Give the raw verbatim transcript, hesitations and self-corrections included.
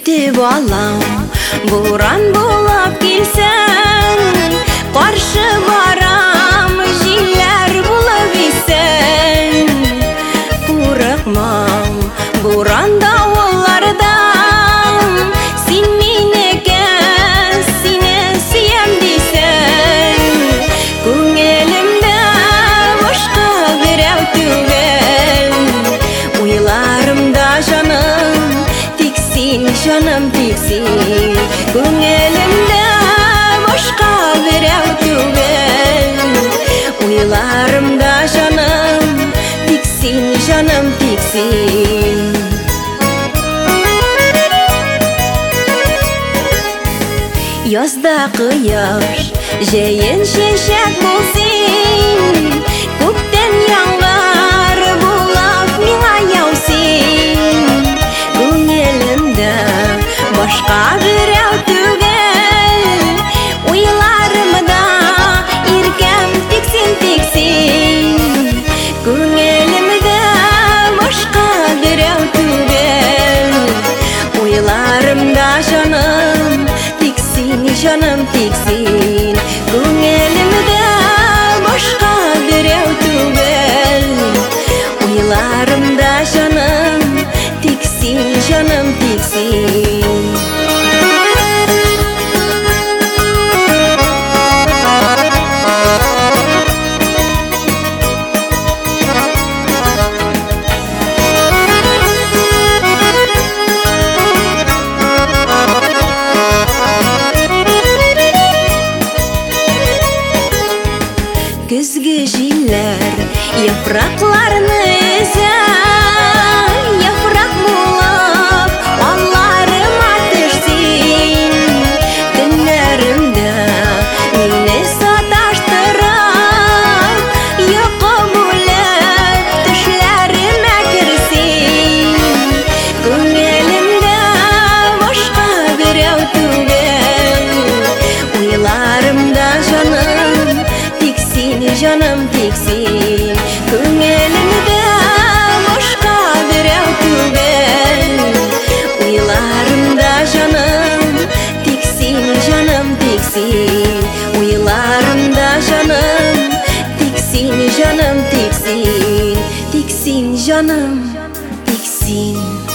Күтіп алам, буран болып келсін, қаршы барам, жилер болып есін. Қорықмам, буран дауыллардан, сен менікі, сені сүйем дейсің. Көңілімді бошқа біреу түгел, ойларымда жаным, тек сен, жаным тек сен. Көңілімді бошқа біреу түгел, ойларымда жаным, тек сен, жаным тек сен. Язда қияш, жайын шешек болсын, көктен яңғар болып миңа яусин. Көңілімді башқа біреу түгел, ойларымда еркем тек сен, тек сен. Көңілімді башқа біреу түгел, ойларымда жаным, жаным тек сен. Көңілімді башқа біреу түгел, ойларымда жаным, тек сен, жаным тек сен. Күзгі жилер япрақларны үзер, япрақ болып алларыма төшсін. Түнлерімді мені саташтырып, йоқы бөліп түшлеріме кірсін. Көңілімді башқа біреу түгел, ойларымда жаным, жаным тек сен. Көңілімді башқа біреу түгел, ойларымда жаным, тек сен, жаным тек сен. Ойларымда жаным, тек сен, жаным тек сен. Тек сен, жаным тек сен.